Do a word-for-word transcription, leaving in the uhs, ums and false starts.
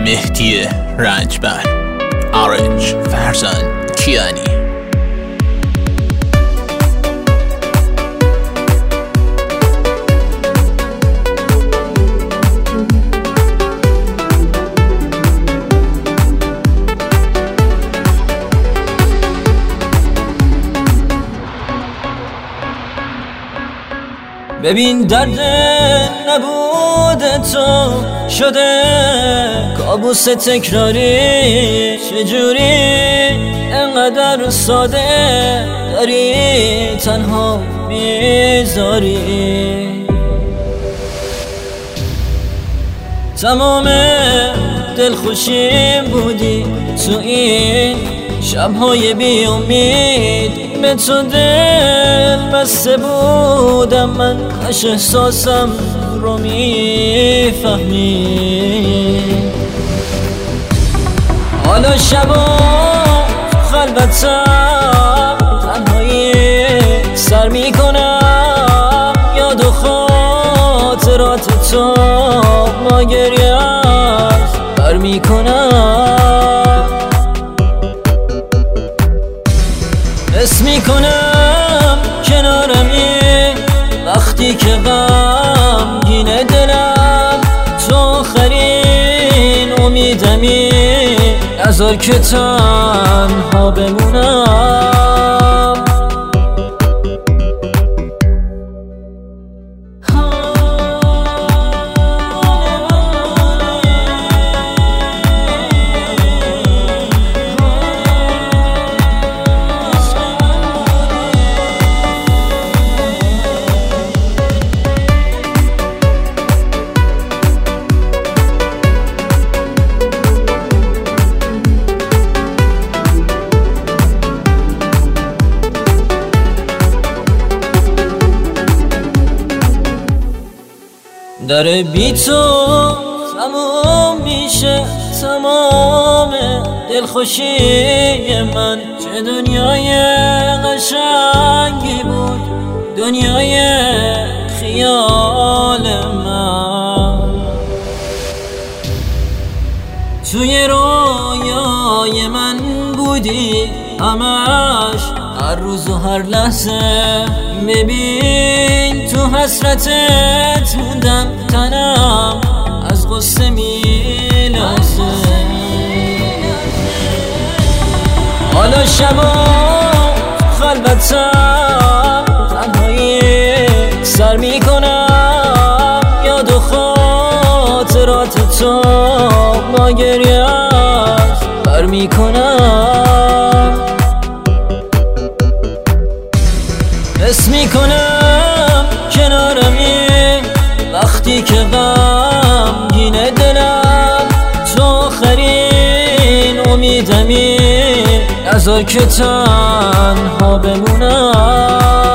مهدی رنجبر، آرنج فرزان کیانی. ببین درد نبود تو شده کابوس تکراری، چجوری انقدر ساده داری تنها میذاری. تمام دلخوشیم بودی تو این شبهای بی امید، به تو دل بسته بودم من، کاش احساسم رو میفهمی. حالا شبا خلوتم تنهایی سر میکنم، یاد و خاطرات تو با گریه‌ات بر میکنم. حس میکنم کنارمی وقتی که غمگین دلم، تو آخرین امیدمی، نذار که تنها بمونم. داره بی تو تمام میشه تمام دلخوشی من، چه دنیای قشنگی بود دنیای خیال من. توی رویای من بودی همش، هر روز و هر لحظه. ببین تو حسرتت موندم، تنم از غصه میلرزه. حالا شبا خلوتم تنهایی سر میکنم، یاد و خاطرات تو با گریه‌ات بر میکنم. حس میکنم کنارمی وقتی که غمگین دلم، تو آخرین امیدمی، نذار که تنها بمونم.